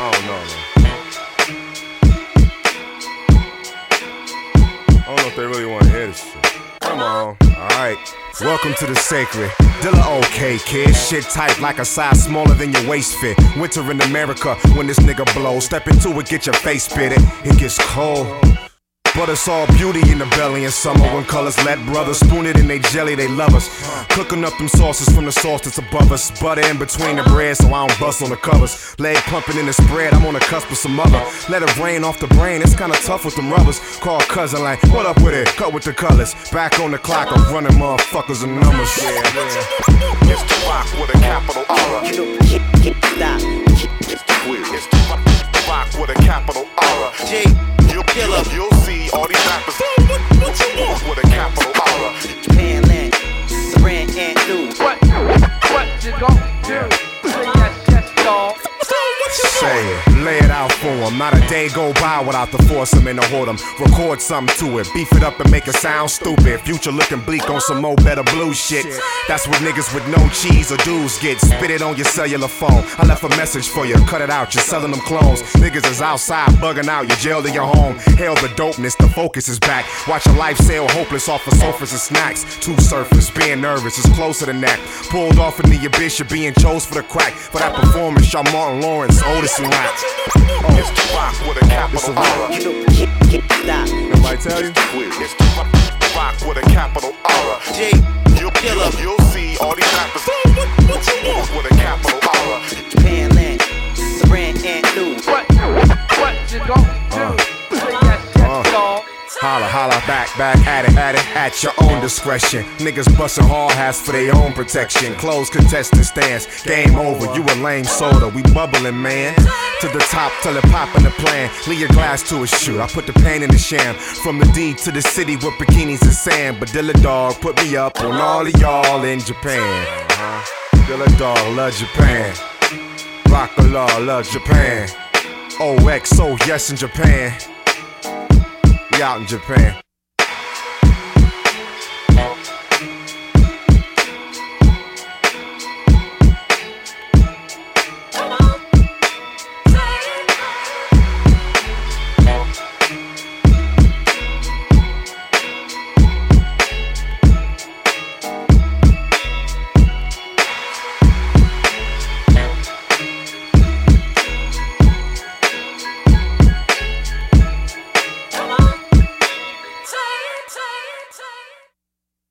I don't know, man. I don't know if they really want to hear this shit. Come on. Alright. Welcome to the sacred. Dilla okay, kid. Shit tight like a size smaller than your waist fit. Winter in America when this nigga blows. Step into it, get your face pitted. It gets cold. But it's all beauty in the belly in summer when colors let brothers spoon it in they jelly, they love us. Cooking up them sauces from the sauce that's above us. Butter in between the bread so I don't bust on the covers. Leg pumping in the spread, I'm on the cusp of some other. Let it rain off the brain, it's kinda tough with them rubbers. Call cousin like, what up with it? Cut with the colors. Back on the clock, I'm running motherfuckers and numbers. Yeah. It's the rock with a capital R. It's the rock with a capital R. You'll see all these rappers with a capital R. Japanland, Saran and New. What you gon' do? Say yes, dawg. Say it, lay it out for him. Not a day go by without the foursome and the whoredom. Record something to it, beef it up and make it sound stupid. Future looking bleak on some more better blue shit. That's what niggas with no cheese or dues get. Spit it on your cellular phone. I left a message for you, cut it out, you're selling them clones. Niggas is outside bugging out, you're jailed in your home. Hell the dopeness, the focus is back. Watch your life sail hopeless off of sofas and snacks. Too surface, being nervous is closer than that. Pulled off into your bitch, you're being chose for the crack. For that performance, y'all Martin Lawrence, Otis and rap. It's the rock with a capital R. Nobody tell you? It's the rock with a capital R. You'll see all these rappers with a capital R. Japanland, Saran and New. What you gon' do? Say yes, dawg. Holla, holla, back at it, at your own discretion. Niggas bustin' hard hats for their own protection. Closed contestant stance, game over, you a lame soda. We bubbling, man. To the top till it pop in the plan. Leave your glass to a shoot, I put the pain in the sham. From the D to the city with bikinis and sand. But Dilla Dog put me up on all of y'all in Japan. Dilla Dog, love Japan. Rock-a-law, love Japan. OXO, yes in Japan. We out in Japan.